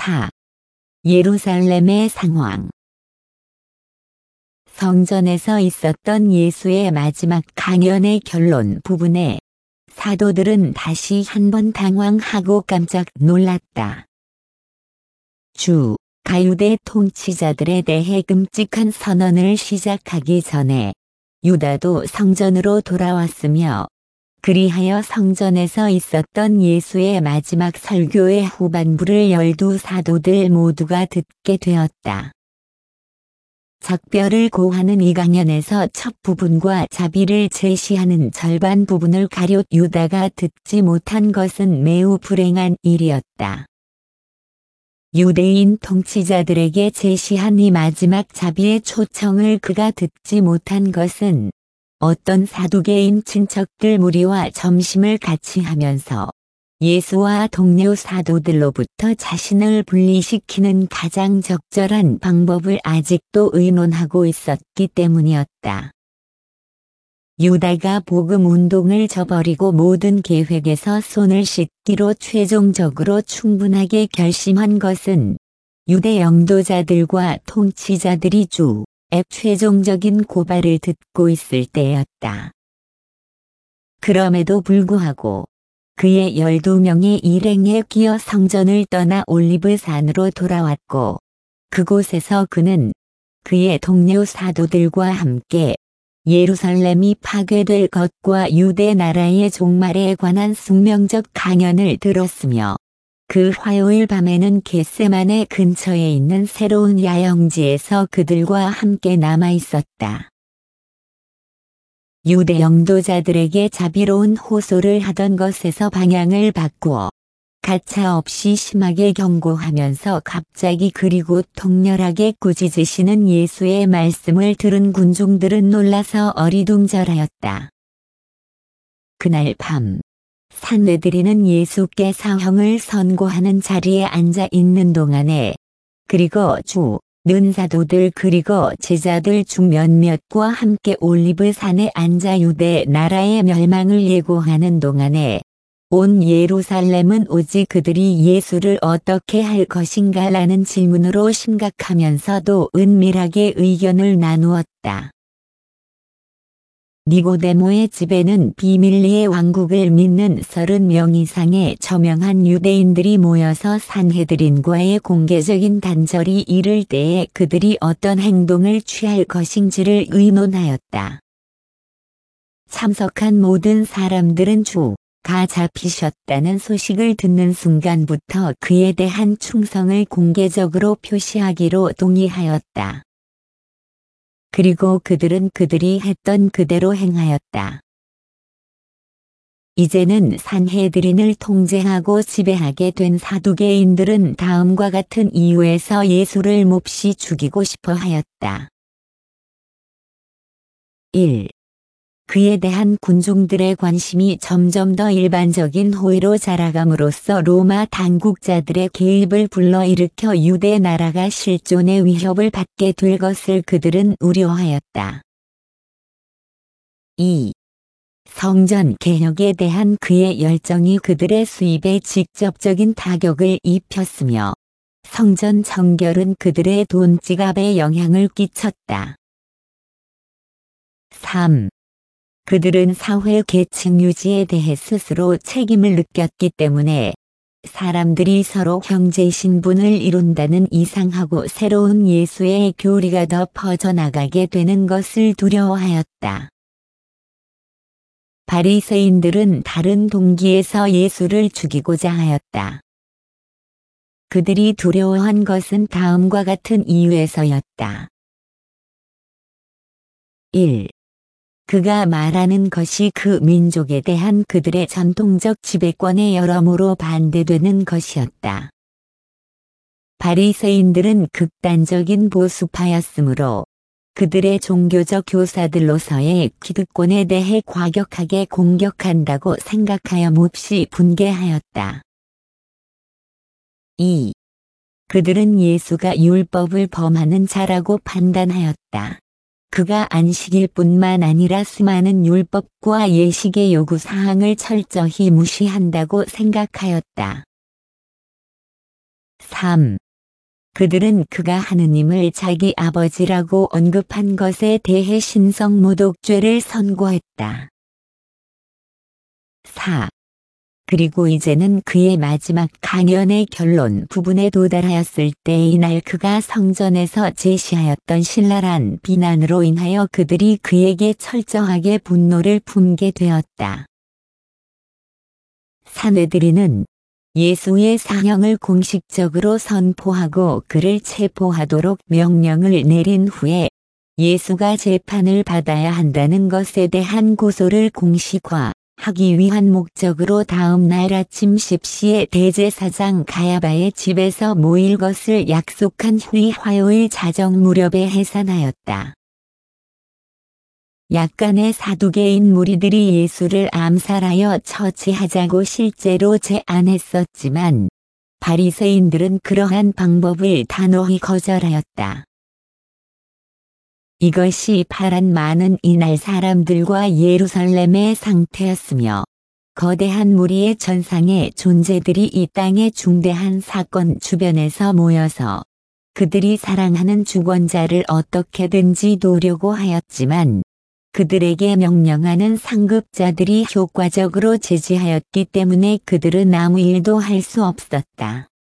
4. 예루살렘의 상황. 성전에서 있었던 예수의 마지막 강연의 결론 부분에 사도들은 다시 한번 당황하고 깜짝 놀랐다. 주가 유대 통치자들에 대해 끔찍한 선언을 시작하기 전에 유다도 성전으로 돌아왔으며 그리하여 성전에서 있었던 예수의 마지막 설교의 후반부를 12사도들 모두가 듣게 되었다. 작별을 고하는 이 강연에서 첫 부분과 자비를 제시하는 절반 부분을 가룟 유다가 듣지 못한 것은 매우 불행한 일이었다. 유대인 통치자들에게 제시한 이 마지막 자비의 초청을 그가 듣지 못한 것은 어떤 사두개인 친척들 무리와 점심을 같이 하면서 예수와 동료 사도들로부터 자신을 분리시키는 가장 적절한 방법을 아직도 의논하고 있었기 때문이었다. 유다가 복음 운동을 저버리고 모든 계획에서 손을 씻기로 최종적으로 충분하게 결심한 것은 유대 영도자들과 통치자들이 주의 최종적인 고발을 듣고 있을 때였다. 그럼에도 불구하고 그의 12명의 일행에 끼어 성전을 떠나 올리브산으로 돌아왔고 그곳에서 그는 그의 동료 사도들과 함께 예루살렘이 파괴될 것과 유대 나라의 종말에 관한 숙명적 강연을 들었으며 그 화요일 밤에는 겟세마네 근처에 있는 새로운 야영지에서 그들과 함께 남아 있었다. 유대 영도자들에게 자비로운 호소를 하던 것에서 방향을 바꾸어 가차없이 심하게 경고하면서 갑자기 그리고 통렬하게 꾸짖으시는 예수의 말씀을 들은 군중들은 놀라서 어리둥절하였다. 그날 밤 산헤드린은 예수께 사형을 선고하는 자리에 앉아 있는 동안에 그리고 는 사도들 그리고 제자들 중 몇몇과 함께 올리브산에 앉아 유대 나라의 멸망을 예고하는 동안에 온 예루살렘은 오직 그들이 예수를 어떻게 할 것인가 라는 질문으로 심각하면서도 은밀하게 의견을 나누었다. 니고데모의 집에는 비밀리의 왕국을 믿는 30명 이상의 저명한 유대인들이 모여서 산헤드린과의 공개적인 단절이 이를 때에 그들이 어떤 행동을 취할 것인지를 의논하였다. 참석한 모든 사람들은 주가 잡히셨다는 소식을 듣는 순간부터 그에 대한 충성을 공개적으로 표시하기로 동의하였다. 그리고 그들은 그들이 했던 그대로 행하였다. 이제는 산헤드린을 통제하고 지배하게 된 사두개인들은 다음과 같은 이유에서 예수를 몹시 죽이고 싶어 하였다. 1. 그에 대한 군중들의 관심이 점점 더 일반적인 호의로 자라감으로써 로마 당국자들의 개입을 불러일으켜 유대 나라가 실존의 위협을 받게 될 것을 그들은 우려하였다. 2. 성전 개혁에 대한 그의 열정이 그들의 수입에 직접적인 타격을 입혔으며 성전 정결은 그들의 돈 지갑에 영향을 끼쳤다. 3. 그들은 사회 계층 유지에 대해 스스로 책임을 느꼈기 때문에 사람들이 서로 형제 신분을 이룬다는 이상하고 새로운 예수의 교리가 더 퍼져나가게 되는 것을 두려워하였다. 바리새인들은 다른 동기에서 예수를 죽이고자 하였다. 그들이 두려워한 것은 다음과 같은 이유에서였다. 1. 그가 말하는 것이 그 민족에 대한 그들의 전통적 지배권에 여러모로 반대되는 것이었다. 바리새인들은 극단적인 보수파였으므로 그들의 종교적 교사들로서의 기득권에 대해 과격하게 공격한다고 생각하여 몹시 분개하였다. 2. 그들은 예수가 율법을 범하는 자라고 판단하였다. 그가 안식일 뿐만 아니라 수많은 율법과 예식의 요구사항을 철저히 무시한다고 생각하였다. 3. 그들은 그가 하느님을 자기 아버지라고 언급한 것에 대해 신성모독죄를 선고했다. 4. 그리고 이제는 그의 마지막 강연의 결론 부분에 도달하였을 때 이날 그가 성전에서 제시하였던 신랄한 비난으로 인하여 그들이 그에게 철저하게 분노를 품게 되었다. 사내들이는 예수의 사형을 공식적으로 선포하고 그를 체포하도록 명령을 내린 후에 예수가 재판을 받아야 한다는 것에 대한 고소를 공식화하기 위한 목적으로 다음 날 아침 10시에 대제사장 가야바의 집에서 모일 것을 약속한 후에 화요일 자정 무렵에 해산하였다. 약간의 사두개인 무리들이 예수를 암살하여 처치하자고 실제로 제안했었지만 바리새인들은 그러한 방법을 단호히 거절하였다. 이것이 파란 많은 이날 사람들과 예루살렘의 상태였으며 거대한 무리의 전상의 존재들이 이 땅의 중대한 사건 주변에서 모여서 그들이 사랑하는 주권자를 어떻게든지 도려고 하였지만 그들에게 명령하는 상급자들이 효과적으로 제지하였기 때문에 그들은 아무 일도 할 수 없었다.